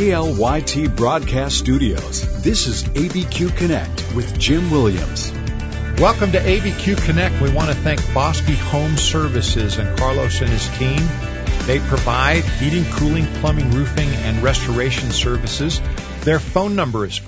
KLYT Broadcast Studios, this is ABQ Connect with Jim Williams. Welcome to ABQ Connect. We want to thank Bosque Home Services and Carlos and his team. They provide heating, cooling, plumbing, roofing, and restoration services. Their phone number is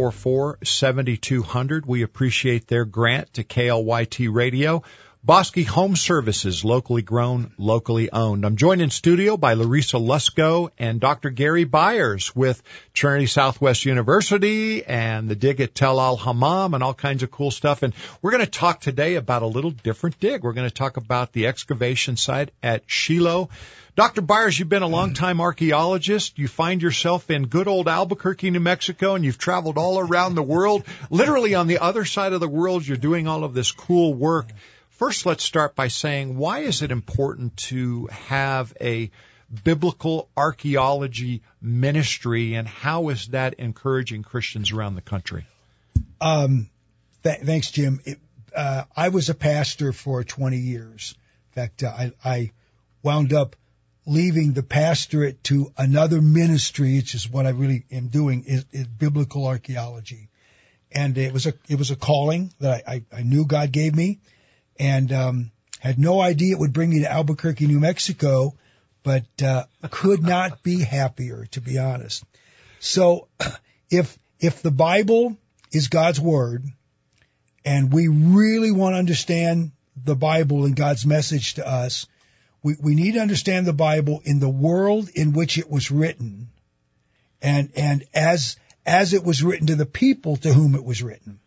444-7200. We appreciate their grant to KLYT Radio. Bosque Home Services, locally grown, locally owned. I'm joined in studio by Larissa Lusko and Dr. Gary Byers with Trinity Southwest University and the dig at Tel Al-Hammam and all kinds of cool stuff. And we're going to talk today about a little different dig. We're going to talk about the excavation site at Shiloh. Dr. Byers, you've been a long-time archaeologist. You find yourself in good old Albuquerque, New Mexico, and you've traveled all around the world. Literally on the other side of the world, you're doing all of this cool work. First, let's start by saying, why is it important to have a biblical archaeology ministry, and how is that encouraging Christians around the country? Thanks, Jim. I was a pastor for 20 years. In fact, I wound up leaving the pastorate to another ministry, which is what I really am doing, is biblical archaeology. And it was a calling that I knew God gave me. And had no idea it would bring me to Albuquerque, New Mexico, but could not be happier, to be honest. So if the Bible is God's Word, and we really want to understand the Bible and God's message to us, we need to understand the Bible in the world in which it was written, and as it was written to the people to whom it was written.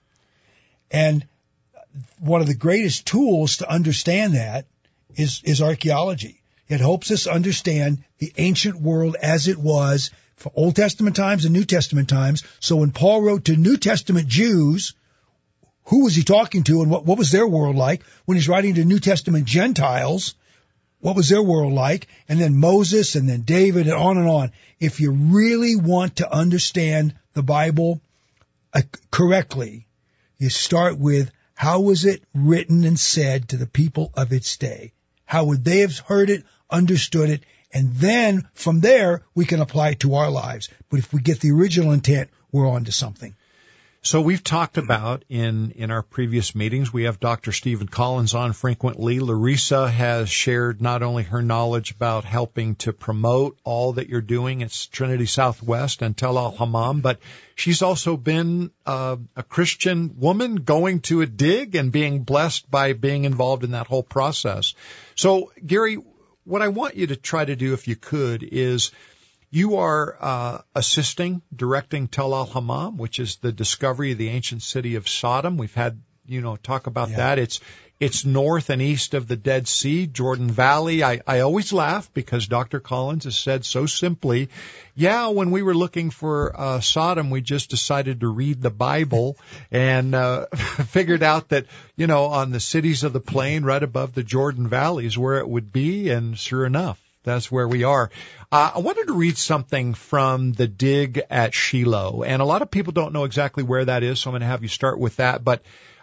And one of the greatest tools to understand that is archaeology. It helps us understand the ancient world as it was for Old Testament times and New Testament times. So when Paul wrote to New Testament Jews, who was he talking to, and what was their world like? When he's writing to New Testament Gentiles, what was their world like? And then Moses, and then David, and on and on. If you really want to understand the Bible correctly, you start with, how was it written and said to the people of its day? How would they have heard it, understood it? And then from there, we can apply it to our lives. But if we get the original intent, we're on to something. So we've talked about in our previous meetings, we have Dr. Stephen Collins on frequently. Larissa has shared not only her knowledge about helping to promote all that you're doing at Trinity Southwest and Tel Al-Hammam, but she's also been a Christian woman going to a dig and being blessed by being involved in that whole process. So, Gary, what I want you to try to do, if you could, is you are directing Tel Al-Hammam, which is the discovery of the ancient city of Sodom. We've had, talk about that. It's north and east of the Dead Sea, Jordan Valley. I always laugh because Dr. Collins has said so simply, when we were looking for Sodom, we just decided to read the Bible and figured out that, on the cities of the plain right above the Jordan Valley is where it would be, and sure enough, that's where we are. I wanted to read something from the dig at Shiloh, and a lot of people don't know exactly where that is, so I'm going to have you start with that. But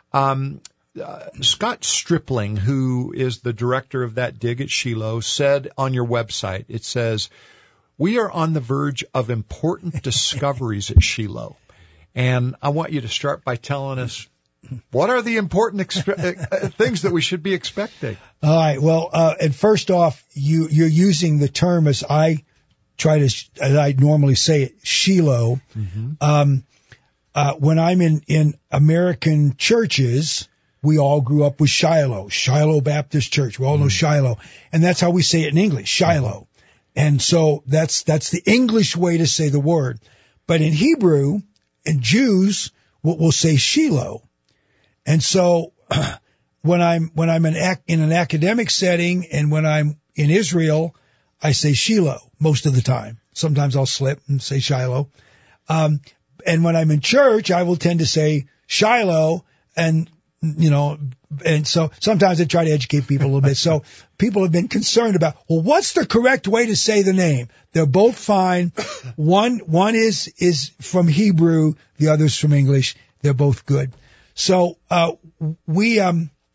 Scott Stripling, who is the director of that dig at Shiloh, said on your website, it says, "We are on the verge of important discoveries at Shiloh." And I want you to start by telling us, what are the important things that we should be expecting? All right. Well, and first off, you're using the term as I normally say it, Shiloh. Mm-hmm. When I'm in American churches, we all grew up with Shiloh Baptist Church. We all know Shiloh, and that's how we say it in English, Shiloh. And so that's the English way to say the word. But in Hebrew, and Jews will say Shiloh. And so when I'm in an academic setting and when I'm in Israel, I say Shiloh most of the time. Sometimes I'll slip and say Shiloh. And when I'm in church, I will tend to say Shiloh, and so sometimes I try to educate people a little bit. So people have been concerned about, well, what's the correct way to say the name? They're both fine. One is from Hebrew, the other's from English. They're both good. So we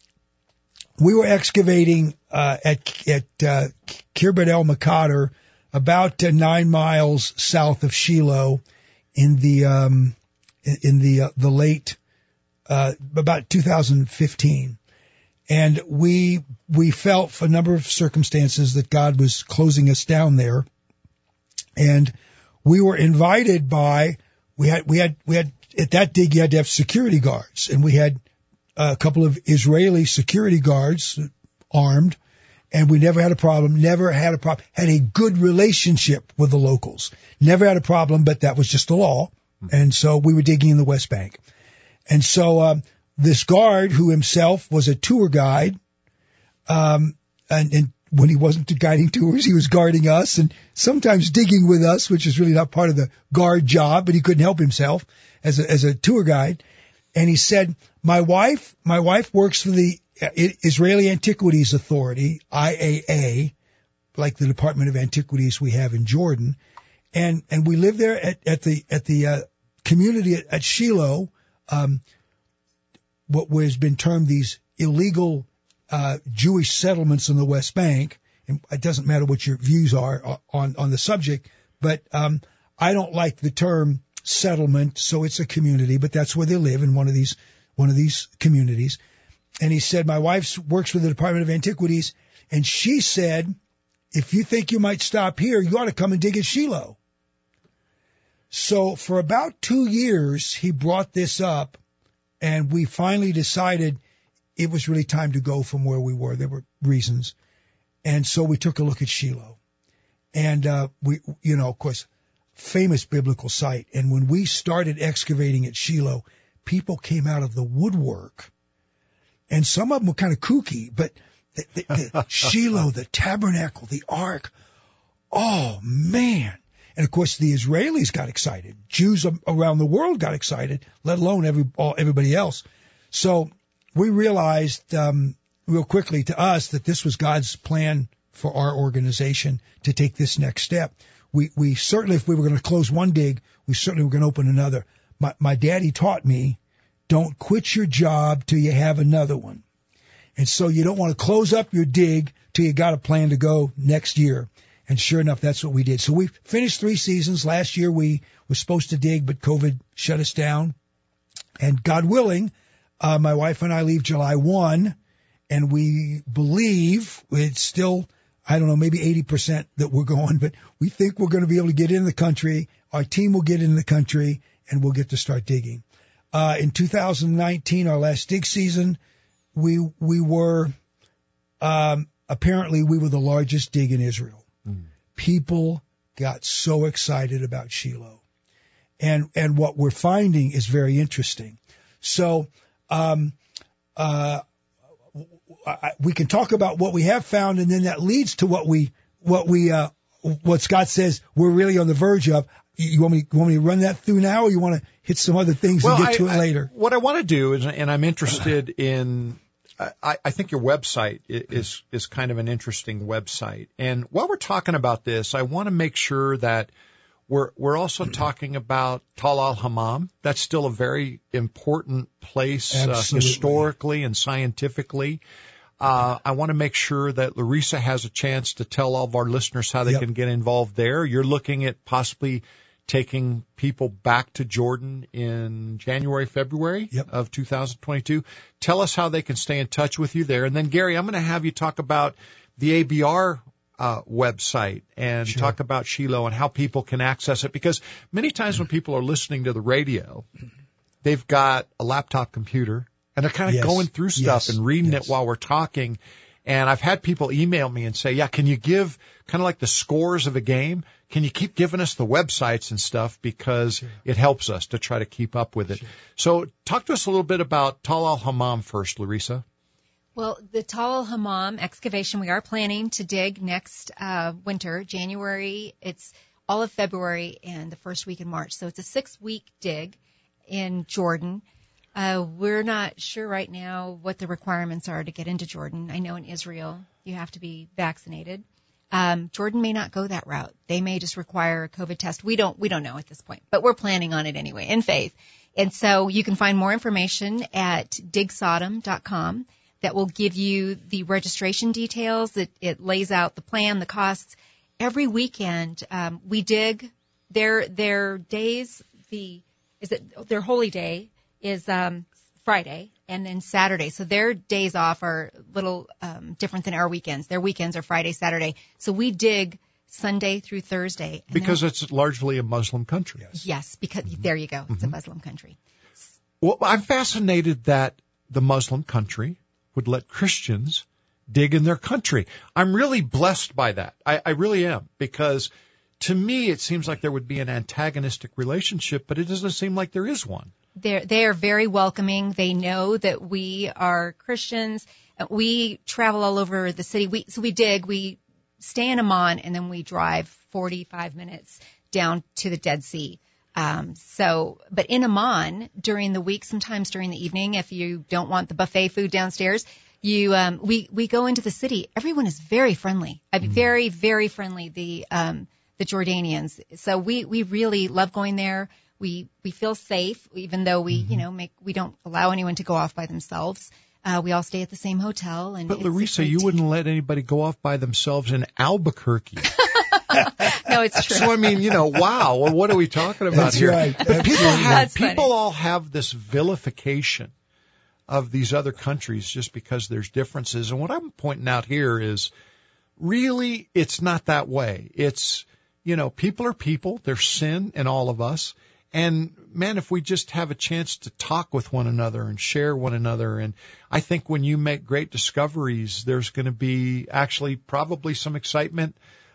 were excavating at Kirbet El Makader about 9 miles south of Shiloh in the late, about 2015. And we felt for a number of circumstances that God was closing us down there. And we were invited by, we had at that dig you had to have security guards, and we had a couple of Israeli security guards armed, and we never had a problem, had a good relationship with the locals. Never had a problem, but that was just the law. And so we were digging in the West Bank. And so, this guard, who himself was a tour guide, and when he wasn't guiding tours, he was guarding us and sometimes digging with us, which is really not part of the guard job, but he couldn't help himself as a tour guide. And he said, my wife works for the Israeli Antiquities Authority, IAA, like the Department of Antiquities we have in Jordan. And we live there at the community at Shiloh, what has been termed these illegal Jewish settlements in the West Bank. And it doesn't matter what your views are on the subject, but I don't like the term settlement, so it's a community, but that's where they live, in one of these communities. And he said, my wife works for the Department of Antiquities, and she said, if you think you might stop here, you ought to come and dig at Shiloh. So for about 2 years, he brought this up, and we finally decided it was really time to go from where we were. There were reasons. And so we took a look at Shiloh. And we, of course, famous biblical site. And when we started excavating at Shiloh, people came out of the woodwork. And some of them were kind of kooky, but the Shiloh, the tabernacle, the ark, oh, man. And, of course, the Israelis got excited. Jews around the world got excited, let alone everybody else. So we realized real quickly to us that this was God's plan for our organization to take this next step. We certainly, if we were going to close one dig, we certainly were going to open another. My daddy taught me, don't quit your job till you have another one. And so you don't want to close up your dig till you got a plan to go next year. And sure enough, that's what we did. So we finished 3 seasons. Last year we were supposed to dig, but COVID shut us down. And God willing, my wife and I leave July 1, and we believe it's still, I don't know, maybe 80% that we're going, but we think we're going to be able to get in the country. Our team will get in the country, and we'll get to start digging. In 2019, our last dig season, we were, apparently we were the largest dig in Israel. People got so excited about Shiloh. And what we're finding is very interesting. So, we can talk about what we have found, and then that leads to what Scott says we're really on the verge of. You want me to run that through now, or you want to hit some other things and get to it later? What I want to do is, and I'm interested in, I think your website is kind of an interesting website. And while we're talking about this, I want to make sure that we're also talking about Tal al-Hammam. That's still a very important place historically and scientifically. I want to make sure that Larissa has a chance to tell all of our listeners how they can get involved there. You're looking at possibly taking people back to Jordan in January, February of 2022. Tell us how they can stay in touch with you there. And then, Gary, I'm going to have you talk about the ABR website and talk about Shiloh and how people can access it. Because many times when people are listening to the radio, they've got a laptop computer and they're kind of going through stuff and reading it while we're talking. And I've had people email me and say, can you give kind of like the scores of a game? Can you keep giving us the websites and stuff? Because it helps us to try to keep up with it. So talk to us a little bit about Tal al-Hammam first, Larissa. Well, the Tal al-Hammam excavation, we are planning to dig next winter, January. It's all of February and the first week in March. So it's a 6-week dig in Jordan. We're not sure right now what the requirements are to get into Jordan. I know in Israel you have to be vaccinated. Jordan may not go that route. They may just require a COVID test. We don't know at this point, but we're planning on it anyway in faith. And so you can find more information at digsodom.com. That will give you the registration details. It lays out the plan, the costs, every weekend, we dig. Their days, their holy day is Friday, and then Saturday. So their days off are a little different than our weekends. Their weekends are Friday, Saturday. So we dig Sunday through Thursday. Because it's largely a Muslim country. Yes, because there you go. It's a Muslim country. Well, I'm fascinated that the Muslim country would let Christians dig in their country. I'm really blessed by that. I really am, because to me it seems like there would be an antagonistic relationship, but it doesn't seem like there is one. They are very welcoming. They know that we are Christians. We travel all over the city. We dig. We stay in Amman, and then we drive 45 minutes down to the Dead Sea. But in Amman, during the week, sometimes during the evening, if you don't want the buffet food downstairs, we go into the city. Everyone is very friendly. Very, very friendly. The Jordanians. So we really love going there. We feel safe, even though we don't allow anyone to go off by themselves. We all stay at the same hotel. But Larissa, you wouldn't let anybody go off by themselves in Albuquerque. No, it's true. So, I mean, wow. Well, what are we talking about That's here? right. But people funny. all have this vilification of these other countries just because there's differences. And what I'm pointing out here is really it's not that way. It's, people are people. There's sin in all of us. And, man, if we just have a chance to talk with one another and share one another, and I think when you make great discoveries, there's going to be actually probably some excitement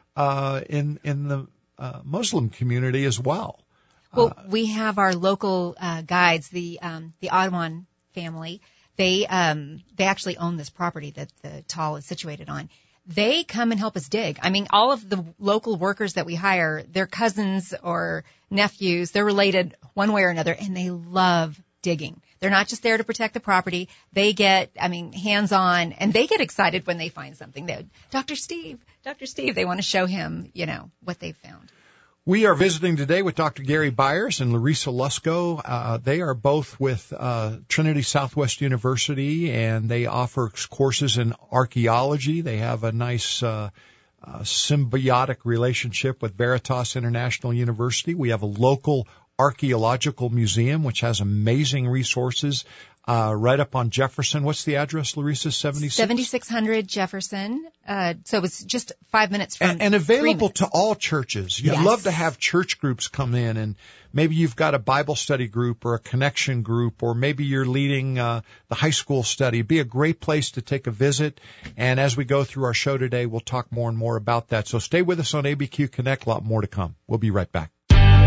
in the Muslim community as well. Well, we have our local guides, the Adwan family. They actually own this property that the Tal is situated on. They come and help us dig. I mean, all of the local workers that we hire, they're cousins or nephews. They're related one way or another, and they love digging. They're not just there to protect the property. They get, hands-on, and they get excited when they find something. Dr. Steve, they want to show him, what they've found. We are visiting today with Dr. Gary Byers and Larissa Lusko. They are both with Trinity Southwest University, and they offer courses in archaeology. They have a nice symbiotic relationship with Veritas International University. We have a local archaeological museum, which has amazing resources right up on Jefferson. What's the address, Larissa? 7600 Jefferson. So it's just 5 minutes from. And available to all churches. You'd love to have church groups come in, and maybe you've got a Bible study group or a connection group, or maybe you're leading the high school study. It'd be a great place to take a visit. And as we go through our show today, we'll talk more and more about that. So stay with us on ABQ Connect. A lot more to come. We'll be right back.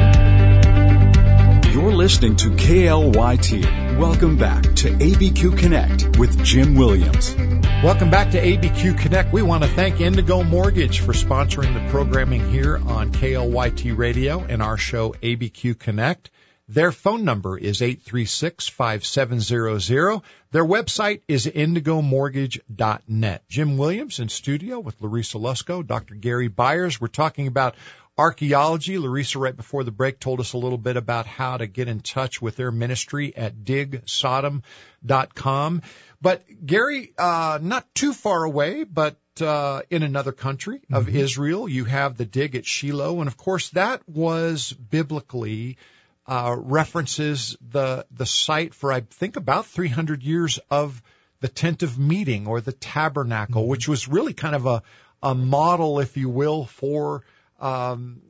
You're listening to KLYT. Welcome back to ABQ Connect with Jim Williams. Welcome back to ABQ Connect. We want to thank Indigo Mortgage for sponsoring the programming here on KLYT Radio and our show ABQ Connect. Their phone number is 836-5700. Their website is indigomortgage.net. Jim Williams in studio with Larissa Lusko, Dr. Gary Byers. We're talking about archaeology. Larissa, right before the break, told us a little bit about how to get in touch with their ministry at digsodom.com. But Gary, not too far away, but in another country of Israel, you have the dig at Shiloh. And, of course, that was biblically references the site for, I think, about 300 years of the tent of meeting or the tabernacle, which was really kind of a model, if you will, for the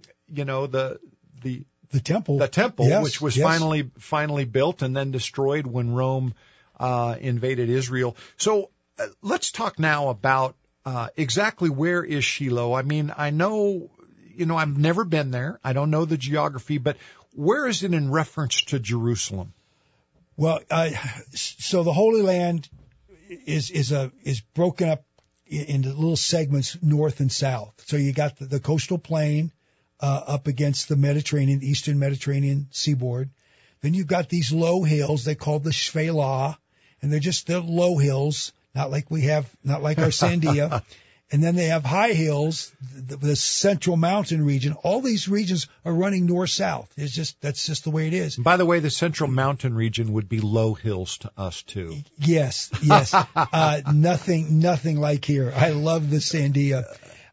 temple. The temple, yes, which was yes. finally built and then destroyed when Rome invaded Israel. So let's talk now about exactly where is Shiloh. I mean, I know, I've never been there. I don't know the geography, but where is it in reference to Jerusalem? Well, so the Holy Land is broken up into little segments north and south. So you got the coastal plain up against the Mediterranean, Eastern Mediterranean seaboard. Then you've got these low hills they call the Shvelah, and they're low hills, not like our Sandia. And then they have high hills, the central mountain region. All these regions are running north-south. That's just the way it is. By the way, the central mountain region would be low hills to us too. Yes. Nothing like here. I love the Sandia.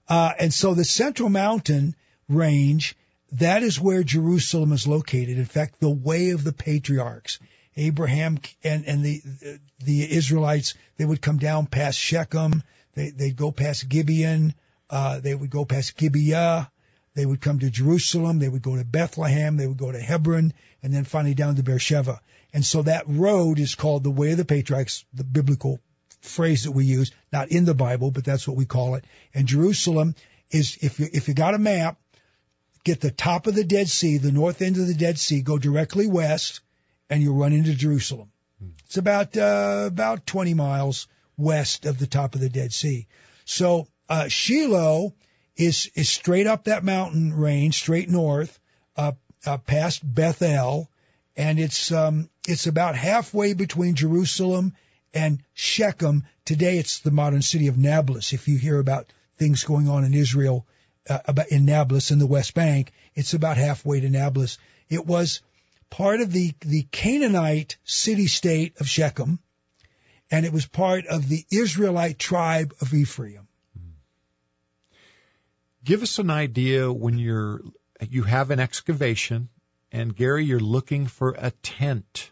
And so the Central Mountain range, that is where Jerusalem is located. In fact, the way of the patriarchs, Abraham and the Israelites, they would come down past Shechem. They'd go past Gibeon. They would go past Gibeah. They would come to Jerusalem. They would go to Bethlehem. They would go to Hebron, and then finally down to Beersheba. And so that road is called the Way of the Patriarchs, the biblical phrase that we use, not in the Bible, but that's what we call it. And Jerusalem is, if you got a map, get the top of the Dead Sea, the north end of the Dead Sea, go directly west, and you'll run into Jerusalem. It's about 20 miles west of the top of the Dead Sea. So Shiloh is straight up that mountain range, straight north, past Bethel, and it's about halfway between Jerusalem and Shechem. Today it's the modern city of Nablus. If you hear about things going on in Israel, in Nablus in the West Bank, it's about halfway to Nablus. It was part of the Canaanite city-state of Shechem, and it was part of the Israelite tribe of Ephraim. Give us an idea when you have an excavation, and Gary, you're looking for a tent.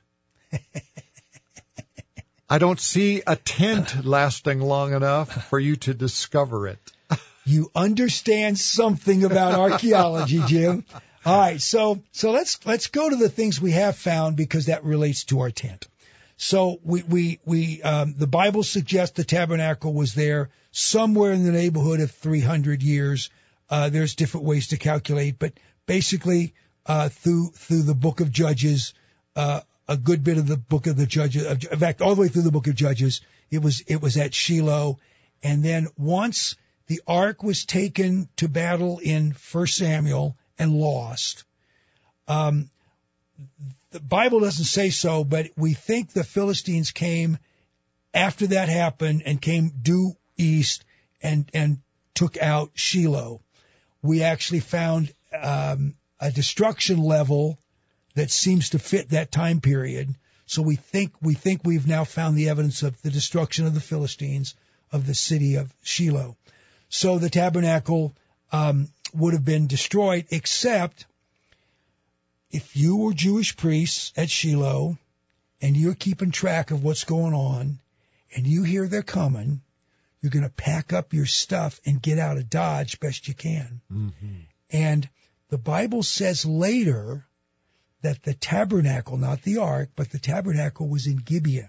I don't see a tent lasting long enough for you to discover it. You understand something about archaeology, Jim. All right, so let's go to the things we have found, because that relates to our tent. So the Bible suggests the tabernacle was there somewhere in the neighborhood of 300 years. There's different ways to calculate, but basically through the book of Judges, a good bit of the book of the Judges, in fact, all the way through the book of Judges, it was at Shiloh. And then once the ark was taken to battle in 1 Samuel and lost, the Bible doesn't say so, but we think the Philistines came after that happened and came due east and took out Shiloh. We actually found a destruction level that seems to fit that time period. So we think we've now found the evidence of the destruction of the Philistines of the city of Shiloh. So the tabernacle would have been destroyed, except if you were Jewish priests at Shiloh and you're keeping track of what's going on and you hear they're coming, you're going to pack up your stuff and get out of Dodge best you can. Mm-hmm. And the Bible says later that the tabernacle, not the ark, but the tabernacle was in Gibeon.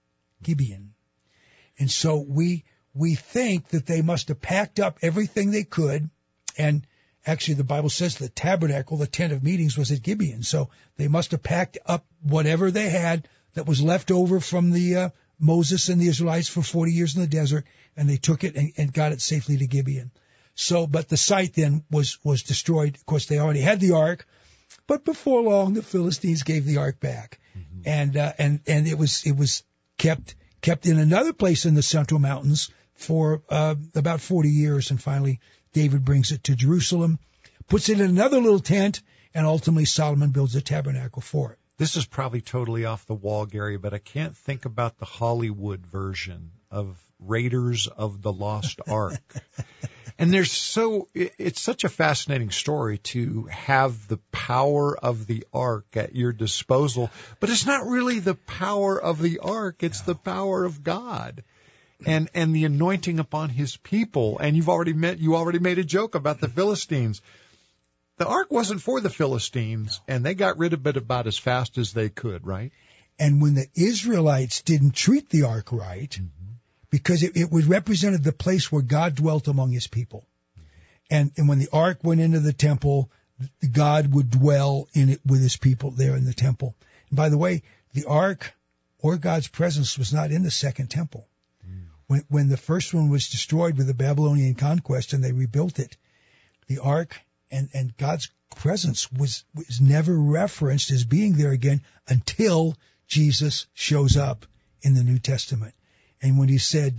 And so we think that they must have packed up everything they could. And actually the Bible says the tabernacle, the tent of meetings, was at Gibeon. So they must have packed up whatever they had that was left over from the Moses and the Israelites for 40 years in the desert, and they took it and got it safely to Gibeon. So, but the site then was destroyed. Of course, they already had the ark, but before long, the Philistines gave the ark back. Mm-hmm. And it was kept in another place in the Central Mountains for about 40 years, and finally David brings it to Jerusalem, puts it in another little tent, and ultimately Solomon builds a tabernacle for it. This is probably totally off the wall, Gary, but I can't think about the Hollywood version of Raiders of the Lost Ark. And it's such a fascinating story to have the power of the ark at your disposal, but it's not really the power of the ark, it's the power of God and the anointing upon his people. And you already made a joke about the Philistines. The ark wasn't for the Philistines, and they got rid of it about as fast as they could, right? And when the Israelites didn't treat the ark right, mm-hmm. because it represented the place where God dwelt among his people. And when the ark went into the temple, God would dwell in it with his people there in the temple. And by the way, the ark or God's presence was not in the second temple. Mm. When the first one was destroyed with the Babylonian conquest and they rebuilt it, the ark and God's presence was never referenced as being there again until Jesus shows up in the New Testament. And when he said,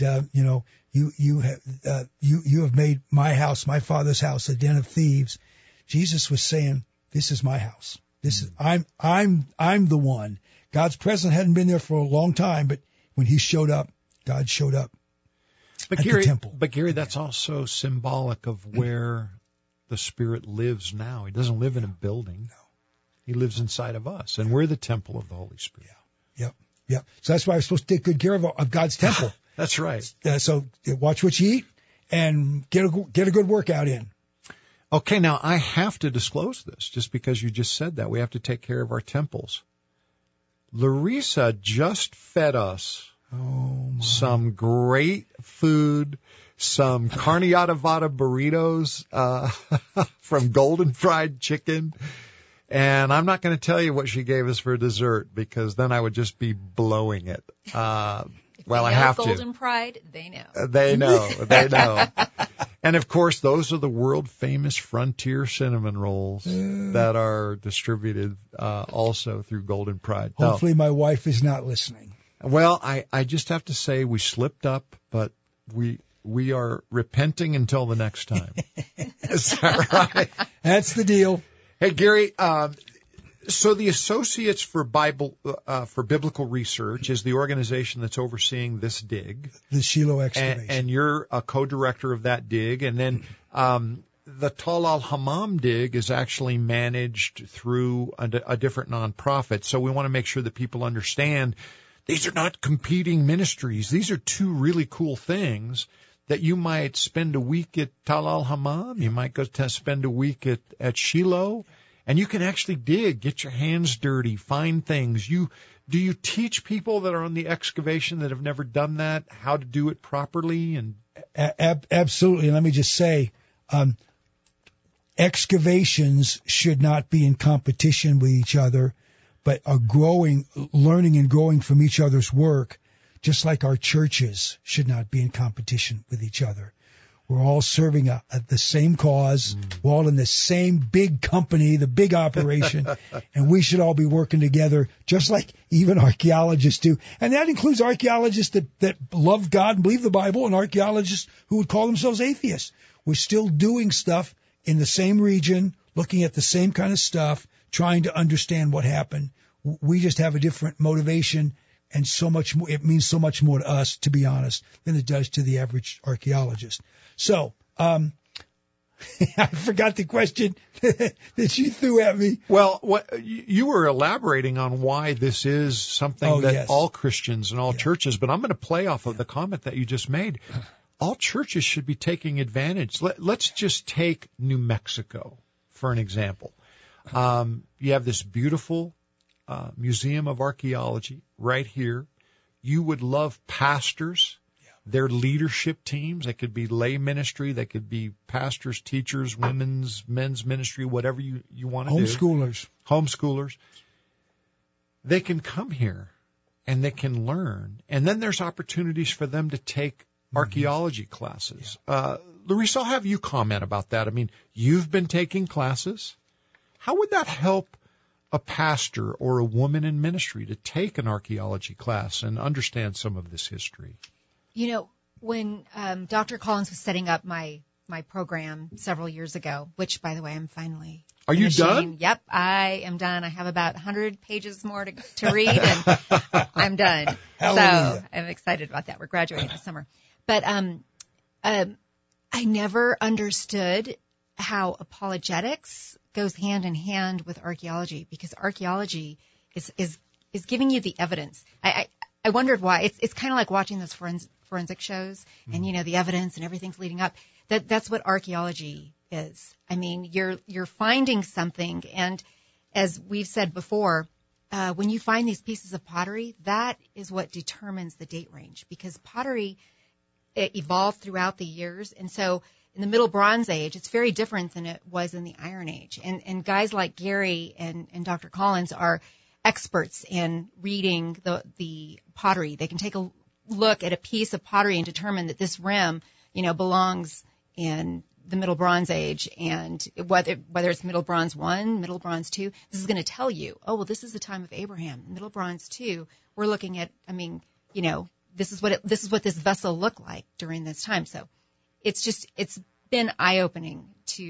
you have made my house, my Father's house, a den of thieves, Jesus was saying, this is my house. This is I'm the one. God's presence hadn't been there for a long time, but when he showed up, God showed up. at the temple. But Gary, that's also symbolic of where the Spirit lives now. He doesn't live in a building. No. He lives inside of us, and we're the temple of the Holy Spirit. Yep. So that's why we're supposed to take good care of God's temple. That's right. So watch what you eat and get a good workout in. Okay, now I have to disclose this just because you just said that. We have to take care of our temples. Larissa just fed us some great food, some carne adobada burritos from Golden Fried Chicken. And I'm not going to tell you what she gave us for dessert because then I would just be blowing it. Well, I have Golden Pride, they know. They know. And of course, those are the world famous Frontier cinnamon rolls that are distributed also through Golden Pride. Hopefully my wife is not listening. Well, I just have to say we slipped up, but we are repenting until the next time. Is that right? That's the deal. Hey, Gary, so the Associates for Biblical Research is the organization that's overseeing this dig. The Shiloh excavation. And you're a co-director of that dig. And then the Tal al-Hammam dig is actually managed through a different nonprofit. So we want to make sure that people understand these are not competing ministries. These are two really cool things that you might spend a week at Tal al-Hammam. You might go to spend a week at Shiloh. And you can actually dig, get your hands dirty, find things. Do you teach people that are on the excavation that have never done that how to do it properly? And absolutely. And let me just say, excavations should not be in competition with each other, but are learning and growing from each other's work, just like our churches should not be in competition with each other. We're all serving the same cause. We're all in the same big company, the big operation, and we should all be working together, just like even archaeologists do. And that includes archaeologists that love God and believe the Bible, and archaeologists who would call themselves atheists. We're still doing stuff in the same region, looking at the same kind of stuff, trying to understand what happened. We just have a different motivation, and so much more. It means so much more to us, to be honest, than it does to the average archaeologist. So, I forgot the question that you threw at me. Well, you were elaborating on why this is something that all Christians and all churches, but I'm going to play off of the comment that you just made. All churches should be taking advantage. Let's just take New Mexico for an example. You have this beautiful Museum of Archaeology right here. You would love pastors, their leadership teams. They could be lay ministry. They could be pastors, teachers, men's ministry, whatever you want to do. Homeschoolers. They can come here and they can learn. And then there's opportunities for them to take archaeology classes. Larissa, I'll have you comment about that. I mean, you've been taking classes. How would that help a pastor or a woman in ministry to take an archaeology class and understand some of this history? You know, when Dr. Collins was setting up my program several years ago, which, by the way, I'm finally Are finishing. You done? Yep, I am done. I have about 100 pages more to read, and I'm done. Hallelujah. So I'm excited about that. We're graduating this summer. But I never understood how apologetics goes hand in hand with archaeology, because archaeology is giving you the evidence. I wondered why. It's kind of like watching those forensic shows, and the evidence and everything's leading up. That's what archaeology is. I mean, you're finding something, and as we've said before, when you find these pieces of pottery, that is what determines the date range, because pottery evolved throughout the years, and so in the Middle Bronze Age, it's very different than it was in the Iron Age. And guys like Gary and Dr. Collins are experts in reading the pottery. They can take a look at a piece of pottery and determine that this rim, belongs in the Middle Bronze Age, and whether it's Middle Bronze 1, Middle Bronze 2, this is going to tell you, oh, well, this is the time of Abraham. Middle Bronze 2, we're looking at, this is what this vessel looked like during this time. So it's been eye-opening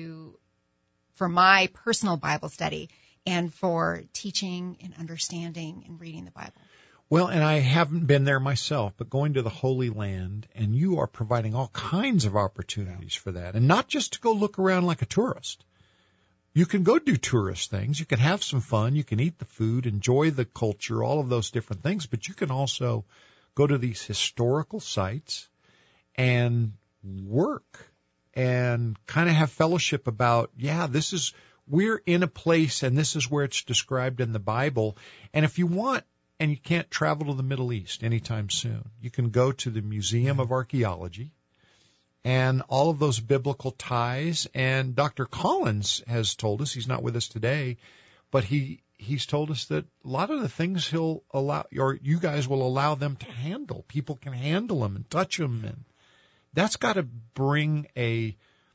for my personal Bible study and for teaching and understanding and reading the Bible. Well, and I haven't been there myself, but going to the Holy Land, and you are providing all kinds of opportunities for that. And not just to go look around like a tourist. You can go do tourist things. You can have some fun. You can eat the food, enjoy the culture, all of those different things. But you can also go to these historical sites and work and kind of have fellowship about, we're in a place and this is where it's described in the Bible. And if you want, and you can't travel to the Middle East anytime soon, you can go to the Museum of Archaeology and all of those biblical ties. And Dr. Collins has told us, he's not with us today, but he's told us that a lot of the things he'll allow, or you guys will allow them to handle. People can handle them and touch them. And that's got to bring in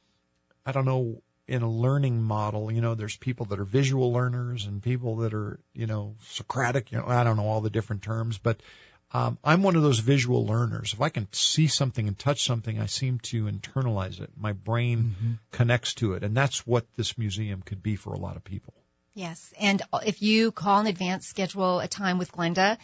a learning model, there's people that are visual learners and people that are, Socratic, I don't know all the different terms, but I'm one of those visual learners. If I can see something and touch something, I seem to internalize it. My brain connects to it. And that's what this museum could be for a lot of people. Yes. And if you call in advance, schedule a time with Glenda,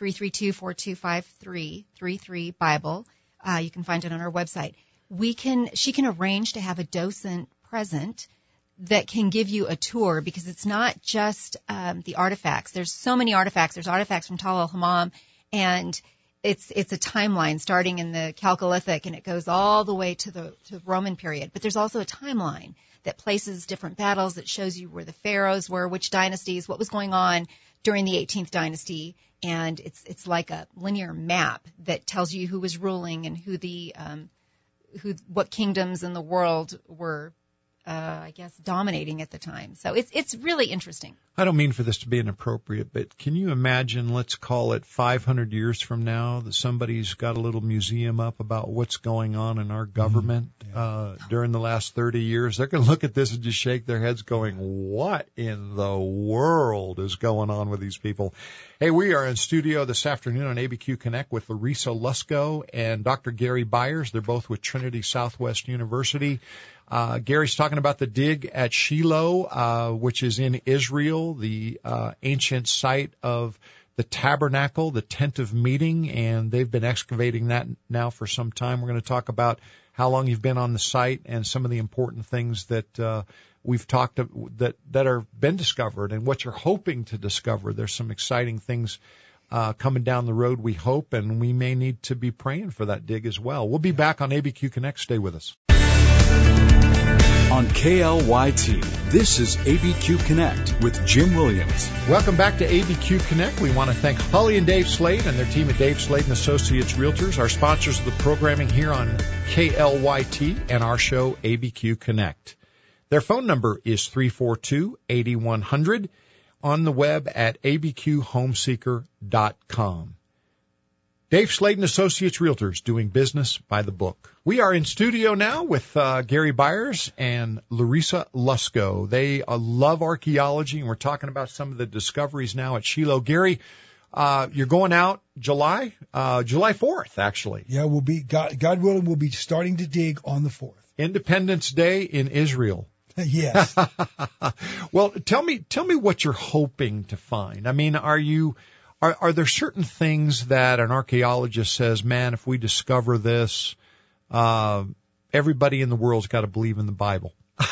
332-4253-33 Bible. You can find it on our website. She can arrange to have a docent present that can give you a tour, because it's not just the artifacts. There's so many artifacts. There's artifacts from Tal el-Hammam, and it's a timeline starting in the Chalcolithic, and it goes all the way to the Roman period. But there's also a timeline that places different battles, that shows you where the pharaohs were, which dynasties, what was going on during the 18th dynasty, and it's like a linear map that tells you who was ruling and what kingdoms in the world were, dominating at the time. So it's really interesting. I don't mean for this to be inappropriate, but can you imagine, let's call it 500 years from now, that somebody's got a little museum up about what's going on in our government during the last 30 years? They're going to look at this and just shake their heads going, what in the world is going on with these people? Hey, we are in studio this afternoon on ABQ Connect with Larissa Lusko and Dr. Gary Byers. They're both with Trinity Southwest University. Gary's talking about the dig at Shiloh, which is in Israel, the ancient site of the tabernacle, the tent of meeting, and they've been excavating that now for some time. We're going to talk about how long you've been on the site and some of the important things that we've talked that are been discovered and what you're hoping to discover. There's some exciting things coming down the road, we hope, and we may need to be praying for that dig as well. We'll be back on ABQ Connect. Stay with us. On KLYT, this is ABQ Connect with Jim Williams. Welcome back to ABQ Connect. We want to thank Holly and Dave Slade and their team at Dave Slade & Associates Realtors, our sponsors of the programming here on KLYT and our show ABQ Connect. Their phone number is 342-8100, on the web at abqhomeseeker.com. Dave Slade & Associates Realtors, doing business by the book. We are in studio now with Gary Byers and Larissa Lusko. They love archaeology, and we're talking about some of the discoveries now at Shiloh. Gary, you're going out July 4th, actually. Yeah, we'll be, God willing, we'll be starting to dig on the 4th. Independence Day in Israel. Yes. Well, tell me what you're hoping to find. I mean, are there certain things that an archaeologist says, man, if we discover this, everybody in the world's got to believe in the Bible?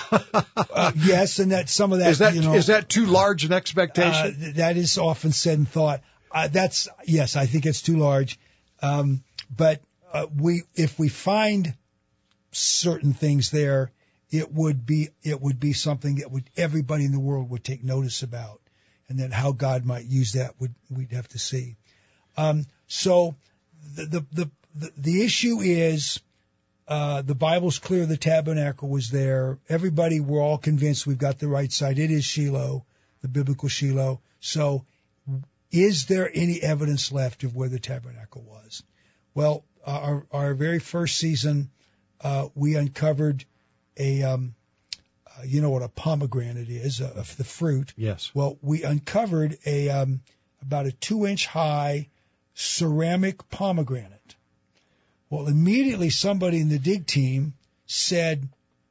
Yes, and that some of that is that too large an expectation? That is often said and thought. Yes, I think it's too large. But if we find certain things there, it would be something that everybody in the world would take notice about. And then how God might use that we'd have to see. So the issue is the Bible's clear. The tabernacle was there. We're all convinced we've got the right side. It is Shiloh, the biblical Shiloh. So is there any evidence left of where the tabernacle was? Well, our very first season, we uncovered you know what a pomegranate is, the fruit. Yes. Well, we uncovered about a 2-inch high ceramic pomegranate. Well, immediately somebody in the dig team said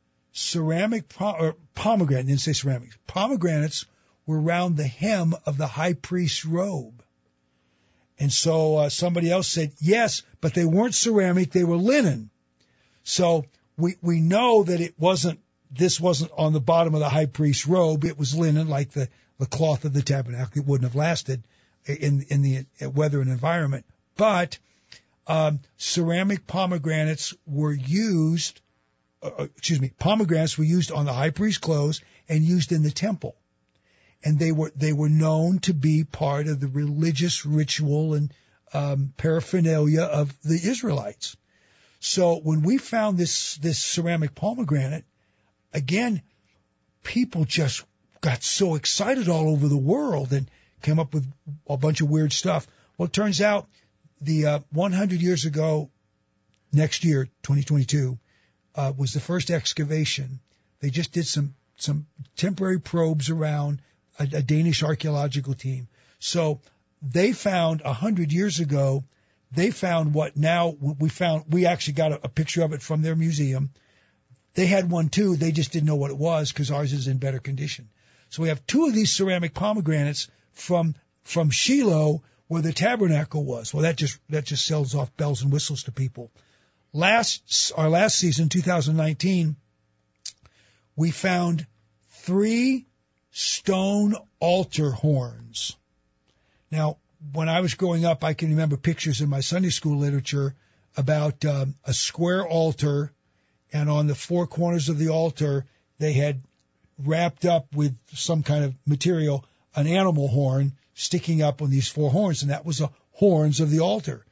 pomegranate, didn't say ceramics. Pomegranates were around the hem of the high priest's robe. And so somebody else said, yes, but they weren't ceramic, they were linen. So we know that this wasn't on the bottom of the high priest's robe. It was linen, like the cloth of the tabernacle. It wouldn't have lasted in the weather and environment. But ceramic pomegranates were used, pomegranates were used on the high priest's clothes and used in the temple. And they were known to be part of the religious ritual and paraphernalia of the Israelites. So when we found this ceramic pomegranate, again, people just got so excited all over the world and came up with a bunch of weird stuff. Well, it turns out the 100 years ago, next year, 2022, was the first excavation. They just did some temporary probes around a Danish archaeological team. So they found 100 years ago, they found what now we actually got a picture of it from their museum. They had one too. They just didn't know what it was because ours is in better condition. So we have two of these ceramic pomegranates from Shiloh where the tabernacle was. Well, that just sells off bells and whistles to people. Our last season, 2019, we found 3 stone altar horns. Now, when I was growing up, I can remember pictures in my Sunday school literature about a square altar, and on the 4 corners of the altar, they had wrapped up with some kind of material an animal horn sticking up on these 4 horns, and that was the horns of the altar.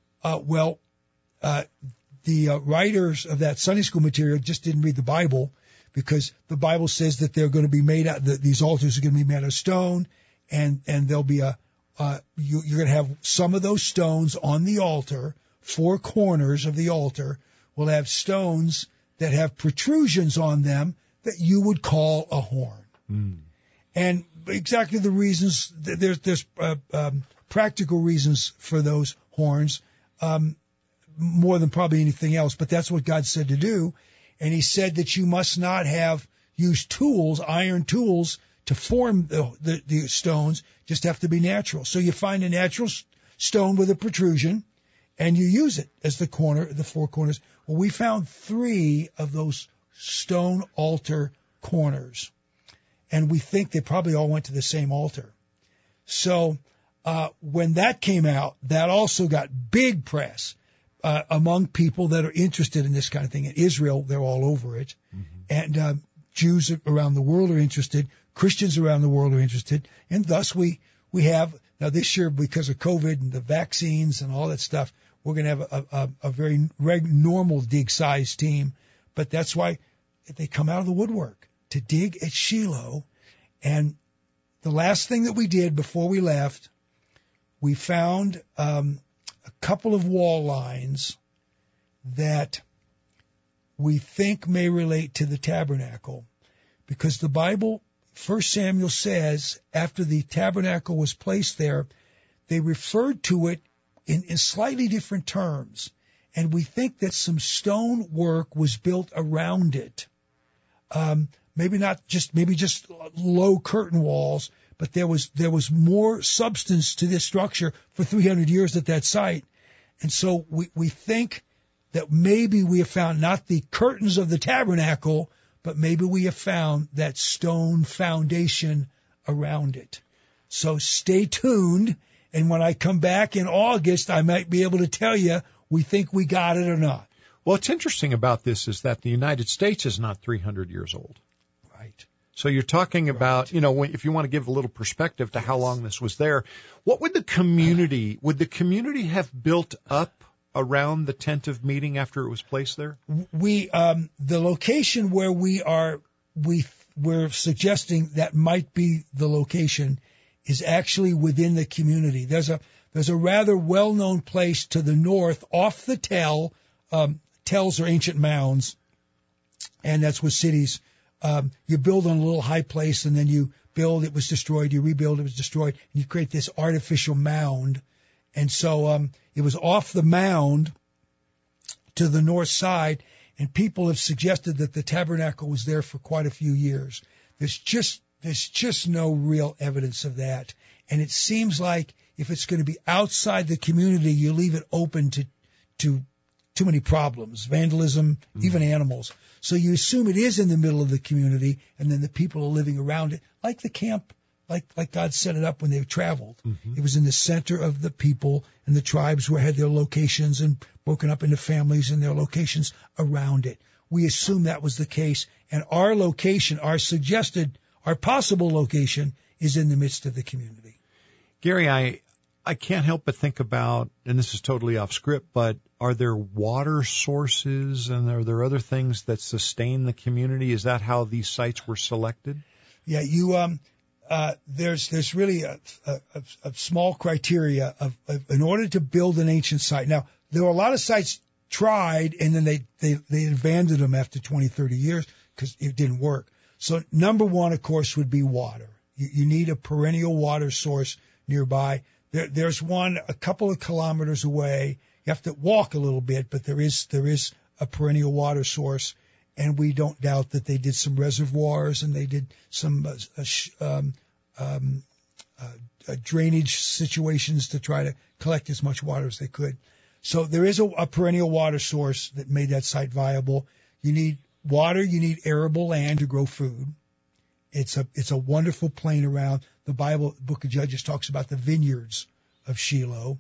The writers of that Sunday school material just didn't read the Bible, because the Bible says that they're going to be made out, these altars are going to be made of stone, and there'll be you're going to have some of those stones on the altar. 4 corners of the altar will have stones that have protrusions on them that you would call a horn. And exactly the reasons, there's practical reasons for those horns, more than probably anything else, but that's what God said to do. And he said that you must not use tools, iron tools, to form the stones, just have to be natural. So you find a natural stone with a protrusion, and you use it as the 4 corners. Well, we found 3 of those stone altar corners, and we think they probably all went to the same altar. So when that came out, that also got big press among people that are interested in this kind of thing. In Israel, they're all over it. And Jews around the world are interested. Christians around the world are interested. And thus we have, now this year, because of COVID and the vaccines and all that stuff, we're going to have a very normal dig size team. But that's why they come out of the woodwork to dig at Shiloh. And the last thing that we did before we left, we found a couple of wall lines that we think may relate to the tabernacle, because the Bible, 1 Samuel says, after the tabernacle was placed there, they referred to it in slightly different terms. And we think that some stone work was built around it. Maybe just low curtain walls, but there was more substance to this structure for 300 years at that site. And so we think that maybe we have found not the curtains of the tabernacle, but maybe we have found that stone foundation around it. So stay tuned, and when I come back in August, I might be able to tell you we think we got it or not. Well, what's interesting about this is that the United States is not 300 years old. Right. So you're talking about, if you want to give a little perspective to how long this was there, what would the community have built up around the tent of meeting after it was placed there? The location where we're suggesting that might be the location is actually within the community. There's a rather well-known place to the north off the tell. Tells are ancient mounds, and that's what cities, you build on a little high place, and then you build, it was destroyed, you rebuild, it was destroyed, and you create this artificial mound. And so it was off the mound to the north side, and people have suggested that the tabernacle was there for quite a few years. There's just There's just no real evidence of that. And it seems like if it's going to be outside the community, you leave it open to too many problems, vandalism, even animals. So you assume it is in the middle of the community, and then the people are living around it, like the camp, like God set it up when they traveled. Mm-hmm. It was in the center of the people, and the tribes had their locations and broken up into families and their locations around it. We assume that was the case, and our location, our possible location, is in the midst of the community. Gary, I can't help but think about, and this is totally off script, but are there water sources and are there other things that sustain the community? Is that how these sites were selected? Yeah, there's really a small criteria of in order to build an ancient site. Now, there were a lot of sites tried and then they abandoned them after 20, 30 years because it didn't work. So number one, of course, would be water. You need a perennial water source nearby. There's one a couple of kilometers away. You have to walk a little bit, but there is a perennial water source, and we don't doubt that they did some reservoirs and they did some drainage situations to try to collect as much water as they could. So there is a perennial water source that made that site viable. You need water. You need arable land to grow food. It's a wonderful plain around. The Bible, the Book of Judges, talks about the vineyards of Shiloh.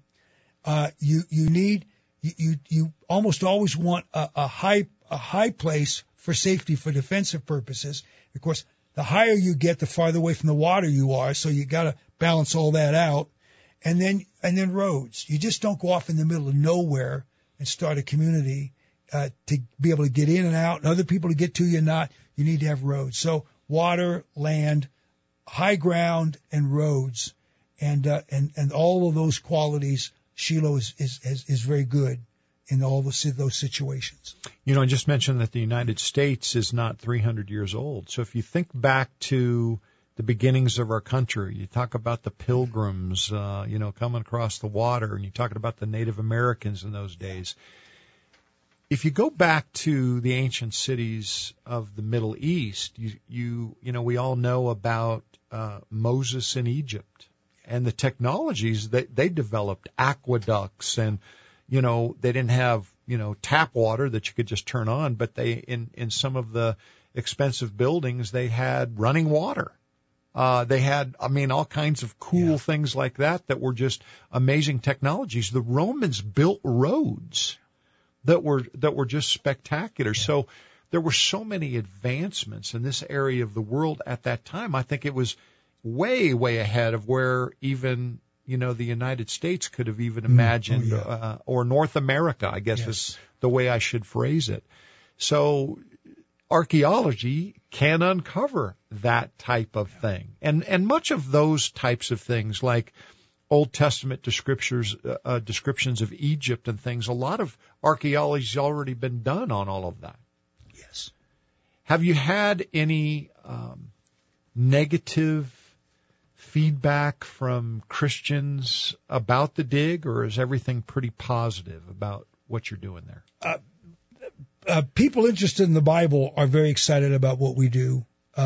You almost always want a high place for safety, for defensive purposes. Of course, the higher you get, the farther away from the water you are. So you got to balance all that out. And then roads. You just don't go off in the middle of nowhere and start a community to be able to get in and out, and other people to get to you. You need to have roads. So water, land, high ground, and roads, and all of those qualities, Shiloh is very good in all those situations. I just mentioned that the United States is not 300 years old. So if you think back to the beginnings of our country, you talk about the Pilgrims, coming across the water, and you're talking about the Native Americans in those days. If you go back to the ancient cities of the Middle East, we all know about Moses in Egypt and the technologies that they developed, aqueducts, and they didn't have tap water that you could just turn on, but they in some of the expensive buildings they had running water. They had, all kinds of cool things like that were just amazing technologies. The Romans built roads that were just spectacular. Yeah. So there were so many advancements in this area of the world at that time. I think it was way, way ahead of where even, the United States could have even imagined, or North America, I guess is the way I should phrase it. So archaeology can uncover that type of thing. And much of those types of things, like Old Testament descriptions of Egypt and things, a lot of archaeology has already been done on all of that. Yes. Have you had any negative feedback from Christians about the dig, or is everything pretty positive about what you're doing there? People interested in the Bible are very excited about what we do.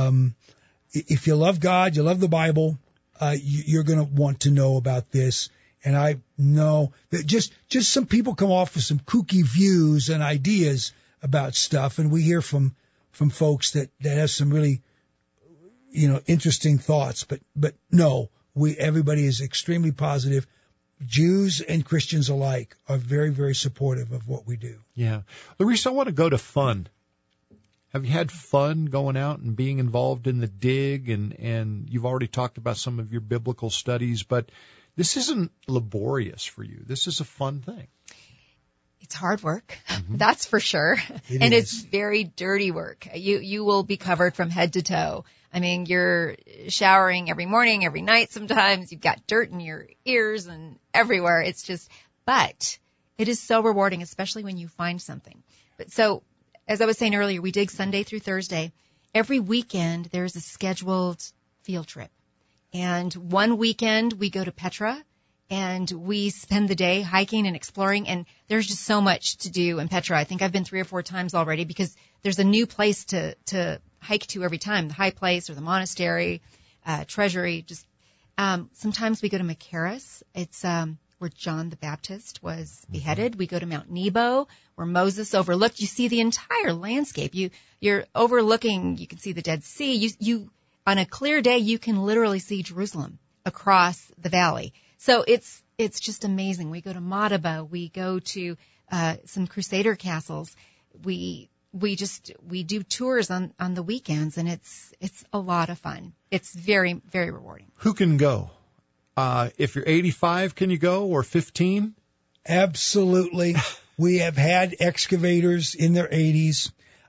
If you love God, you love the Bible, you're going to want to know about this. And I know that just some people come off with some kooky views and ideas about stuff, and we hear from folks that have some really, interesting thoughts. But no, everybody is extremely positive. Jews and Christians alike are very, very supportive of what we do. Yeah. Larissa, I want to go to fun. Have you had fun going out and being involved in the dig? And you've already talked about some of your biblical studies, but this isn't laborious for you. This is a fun thing. It's hard work, that's for sure. It's very dirty work. You will be covered from head to toe. You're showering every morning, every night sometimes. You've got dirt in your ears and everywhere. But it is so rewarding, especially when you find something. So, as I was saying earlier, we dig Sunday through Thursday. Every weekend, there's a scheduled field trip. And one weekend, we go to Petra, and we spend the day hiking and exploring. And there's just so much to do in Petra. I think I've been 3 or 4 times already because there's a new place to hike to every time, the high place or the monastery, treasury. Just sometimes we go to Machaerus. It's where John the Baptist was beheaded. We go to Mount Nebo, where Moses overlooked. You see the entire landscape. You're overlooking. You can see the Dead Sea. You on a clear day, you can literally see Jerusalem across the valley. So it's just amazing. We go to Madaba. We go to some Crusader castles. We do tours on the weekends, and it's a lot of fun. It's very, very rewarding. Who can go? If you're 85, can you go, or 15? Absolutely. We have had excavators in their 80s.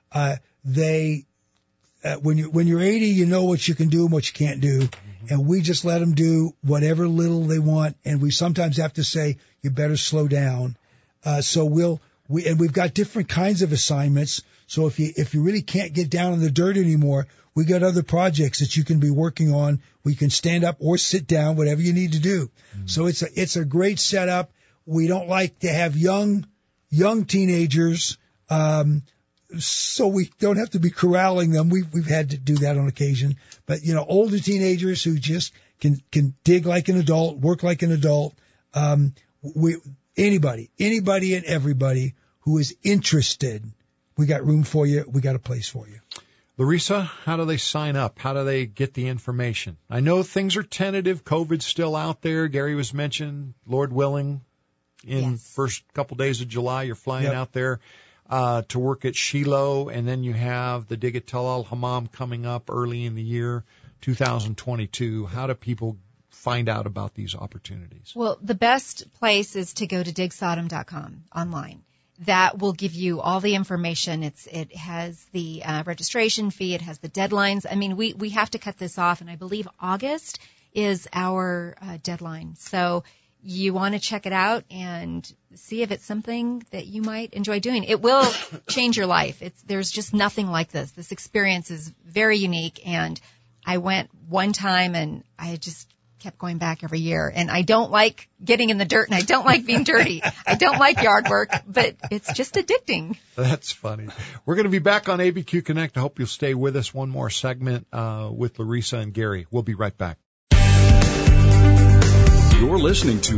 When you're 80, you know what you can do and what you can't do. Mm-hmm. And we just let them do whatever little they want. And we sometimes have to say, you better slow down. So we've got different kinds of assignments. So if you really can't get down in the dirt anymore, we got other projects that you can be working on. We can stand up or sit down, whatever you need to do. Mm-hmm. So it's a great setup. We don't like to have young teenagers, so we don't have to be corralling them. We've had to do that on occasion, but older teenagers who just can dig like an adult, work like an adult. Anybody and everybody who is interested, we got room for you. We got a place for you. Larissa, how do they sign up? How do they get the information? I know things are tentative. COVID's still out there. Gary was mentioned, Lord willing, in first couple days of July, you're flying out there to work at Shiloh, and then you have the Dig at Tel Al Hammam coming up early in the year 2022. How do people find out about these opportunities? Well, the best place is to go to digsodom.com online. That will give you all the information. It has the registration fee. It has the deadlines. I mean, we have to cut this off, and I believe August is our deadline. So you want to check it out and see if it's something that you might enjoy doing. It will change your life. There's just nothing like this. This experience is very unique, and I went one time, and I just kept going back every year. And I don't like getting in the dirt, and I don't like being dirty. I don't like yard work, but it's just addicting. That's funny. We're going to be back on ABQ Connect. I hope you'll stay with us. One more segment with Larissa and Gary. We'll be right back. You're listening to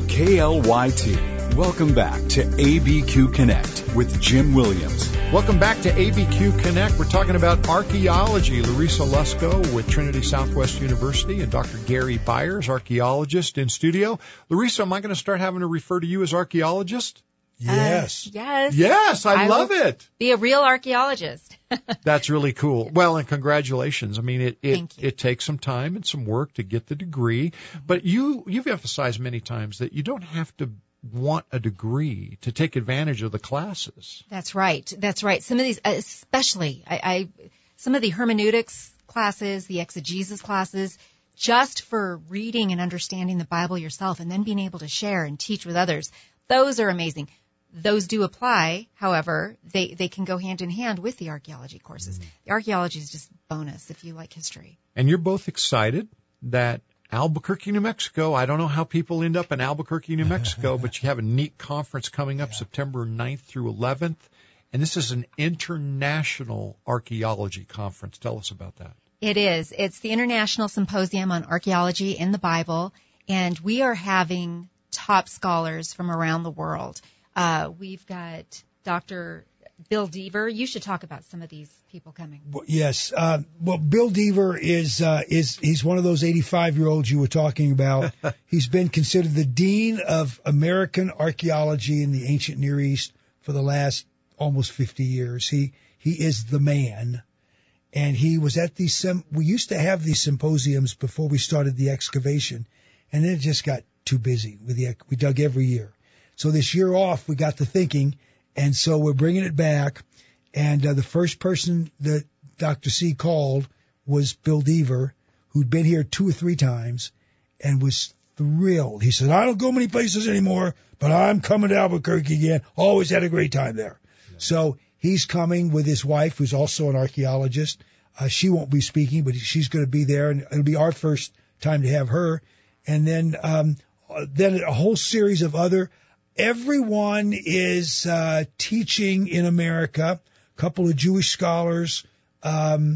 KLYT. Welcome back to ABQ Connect with Jim Williams. Welcome back to ABQ Connect. We're talking about archaeology. Larissa Lusko with Trinity Southwest University and Dr. Gary Byers, archaeologist, in studio. Larissa, am I going to start having to refer to you as archaeologist? Yes. Yes. Yes, I love it. Be a real archaeologist. That's really cool. Well, and congratulations. I mean, it takes some time and some work to get the degree, but you've emphasized many times that you don't have to want a degree to take advantage of the classes. That's right. Some of these, especially, some of the hermeneutics classes, the exegesis classes, just for reading and understanding the Bible yourself and then being able to share and teach with others, those are amazing. Those do apply, however, they can go hand in hand with the archaeology courses. Mm-hmm. The archaeology is just bonus if you like history. And you're both excited that Albuquerque, New Mexico, I don't know how people end up in Albuquerque, New Mexico, but you have a neat conference coming up September 9th through 11th. And this is an international archaeology conference. Tell us about that. It is. It's the International Symposium on Archaeology in the Bible, and we are having top scholars from around the world. We've got Dr. Bill Deaver. You should talk about some of these people coming. Yes. Well, Bill Deaver he's one of those 85-year-olds you were talking about. He's been considered the dean of American archaeology in the ancient Near East for the last almost 50 years. He is the man. And he was at we used to have these symposiums before we started the excavation, and then it just got too busy. We dug every year. So this year off, we got to thinking, and so we're bringing it back. And the first person that Dr. C called was Bill Deaver, who'd been here 2 or 3 times and was thrilled. He said, I don't go many places anymore, but I'm coming to Albuquerque again. Always had a great time there. Yeah. So he's coming with his wife, who's also an archaeologist. She won't be speaking, but she's going to be there, and it'll be our first time to have her. And then a whole series of everyone is teaching in America. A couple of Jewish scholars,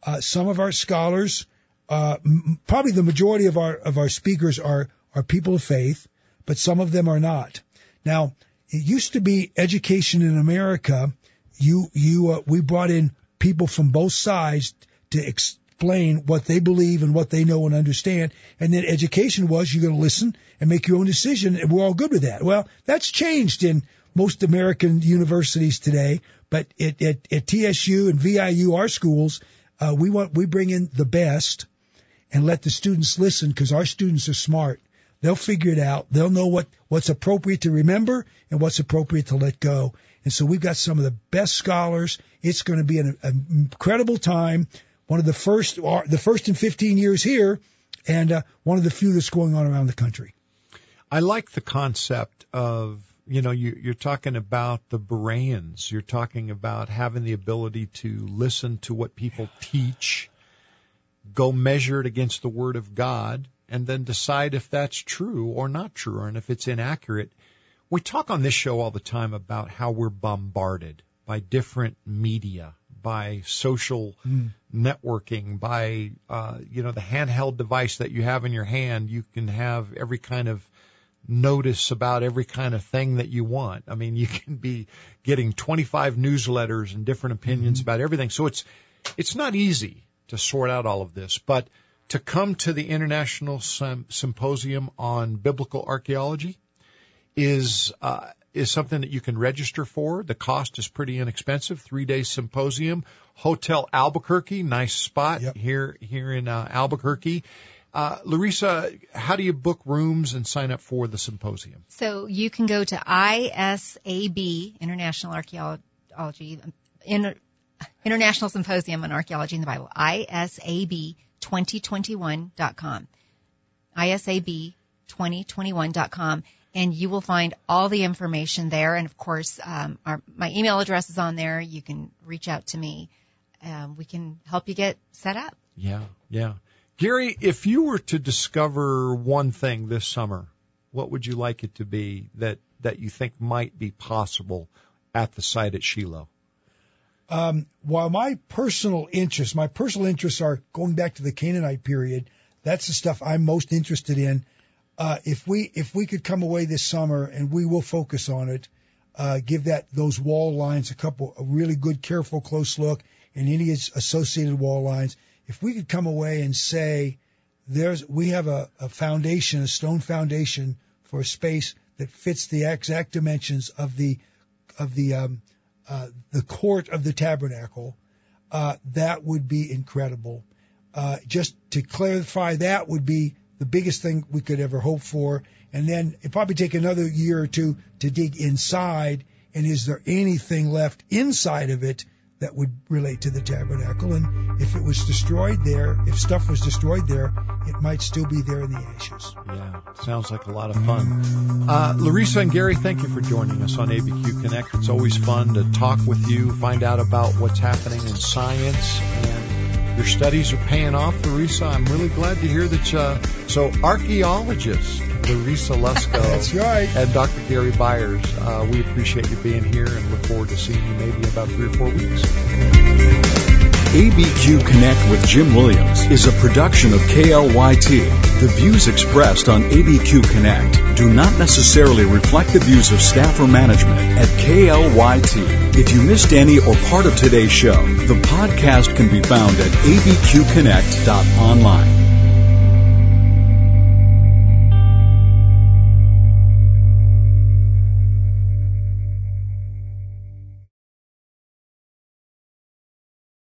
Some of our scholars, probably the majority of our speakers are people of faith, but some of them are not. Now, it used to be education in America. We brought in people from both sides to explain what they believe and what they know and understand. And then education was you're going to listen and make your own decision, and we're all good with that. Well, that's changed in most American universities today, but at TSU and VIU, our schools, we bring in the best and let the students listen, because our students are smart. They'll figure it out. They'll know what's appropriate to remember and what's appropriate to let go. And so we've got some of the best scholars. It's going to be an incredible time. One of the first in 15 years here, and one of the few that's going on around the country. I like the concept of, you're talking about the Bereans. You're talking about having the ability to listen to what people teach, go measure it against the Word of God, and then decide if that's true or not true, and if it's inaccurate. We talk on this show all the time about how we're bombarded by different media, by social networking, by, the handheld device that you have in your hand. You can have every kind of notice about every kind of thing that you want. I mean, you can be getting 25 newsletters and different opinions about everything. So it's not easy to sort out all of this, but to come to the International Symposium on Biblical Archaeology is something that you can register for. The cost is pretty inexpensive. 3-day symposium. Hotel Albuquerque, nice spot here in Albuquerque. Larissa, how do you book rooms and sign up for the symposium? So you can go to ISAB, International Archaeology, International Symposium on Archaeology in the Bible, ISAB2021.com. ISAB2021.com. And you will find all the information there. And, of course, my email address is on there. You can reach out to me. We can help you get set up. Yeah. Gary, if you were to discover one thing this summer, what would you like it to be that you think might be possible at the site at Shiloh? While my personal interests are going back to the Canaanite period, that's the stuff I'm most interested in. If we could come away this summer, and we will focus on it, give those wall lines a really good, careful, close look, and any associated wall lines. If we could come away and say we have a foundation, a stone foundation for a space that fits the exact dimensions of the court of the tabernacle, that would be incredible. Just to clarify, that would be the biggest thing we could ever hope for. And then it'd probably take another year or two to dig inside. And is there anything left inside of it that would relate to the tabernacle? And if it was destroyed there, if stuff was destroyed there, it might still be there in the ashes. Yeah, sounds like a lot of fun. Larissa and Gary, thank you for joining us on ABQ Connect. It's always fun to talk with you, find out about what's happening in science, and your studies are paying off, Larissa. I'm really glad to hear that. So archaeologist Larissa Lesko. That's right. And Dr. Gary Byers, we appreciate you being here and look forward to seeing you maybe in about 3 or 4 weeks. ABQ Connect with Jim Williams is a production of KLYT. The views expressed on ABQ Connect do not necessarily reflect the views of staff or management at KLYT. If you missed any or part of today's show, the podcast can be found at abqconnect.online.